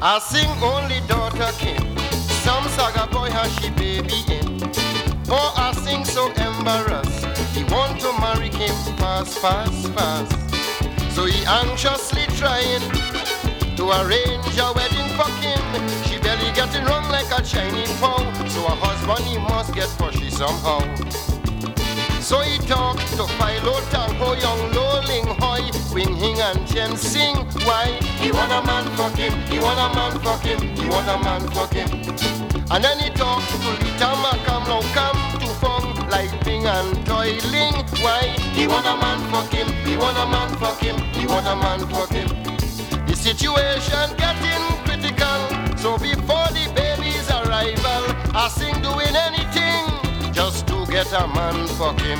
I sing only daughter king. Some saga boy has she baby in. Oh, I sing so embarrassed. He want to marry him fast, fast, fast. So he anxiously trying to arrange a wedding for him. She barely getting wrong like a Chinese pow. So her husband he must get pushy somehow. So he talk to Philo Tango, young lowling hoy, wing hing and chen sing. Why? He want a man fuck him, he want a man fuck him, he want a man fuck him. And then he talk to Lita Macam, now come to fong, lightning and toiling. Why? He want a man fuck him, he want a man fuck him, he want a man fuck him. The situation getting critical, so before the baby's arrival, I sing doing anything just to get a man fuck him.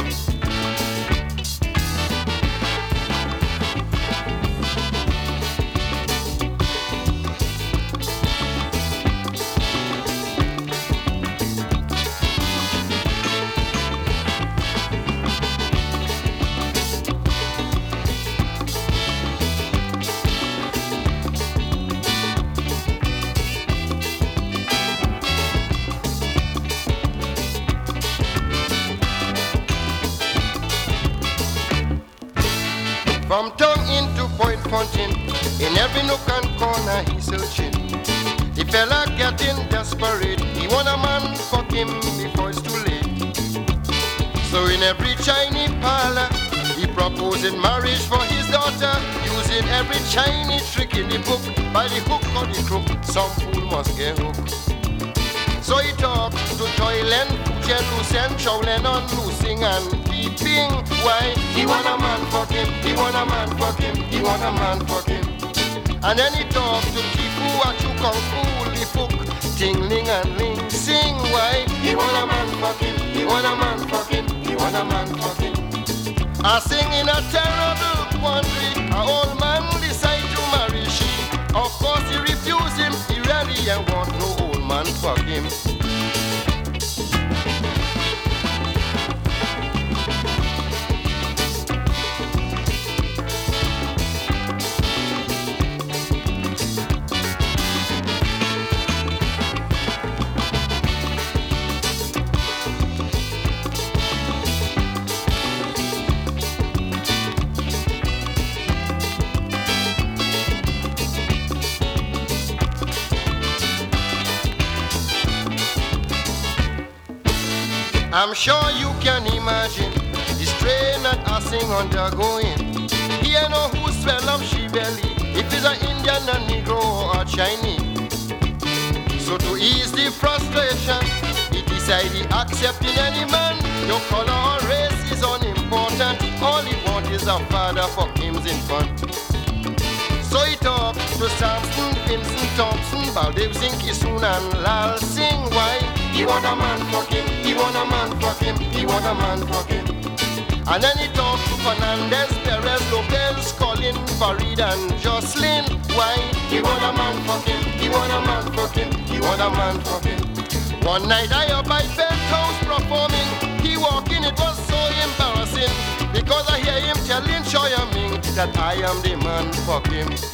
From town into Point Fountain, in every nook and corner he's searching. The fella getting desperate, he want a man fuck him before it's too late. So in every Chinese parlor, he proposing marriage for his daughter, using every Chinese trick in the book. By the hook or the crook, some fool must get hooked. So he talk to Toylen, Puchen, Lucien, Chowlen on losing and keeping. Why? He want a man fuck him, he want a man fuck him, he want a man fuck him. And then he talk to Kifu, Achukong, Uli, Fook, Tingling and Ling, sing. Why? He want a man fuck him, he want a man fuck him, he want a man fuck him. I sing in a terrible quandary, a old man decide to marry she. Of course he refuse him, he really ain't want no old man fuck him. I'm sure you can imagine the strain that I sing undergoing. He ain't know who swell up she belly, if it's an Indian, a Negro, or a Chinese. So to ease the frustration, he decided accepting any man. Your color or race is unimportant. All he want is a father for him's infant. So he talked to Samson, Vincent Thompson, Baldev Singh, Kisun and Lal Singh. Why? He want a man fuck him, he want a man fuck him, he want a man fuck him. And then he talked to Fernandez, Perez, Lopez, Colin, Farid and Jocelyn. Why? He want a man fuck him, he want a man fuck him, he want a man fuck him. One night I up by Penthouse performing, he walking, it was so embarrassing, because I hear him telling Choya Ming that I am the man fuck him.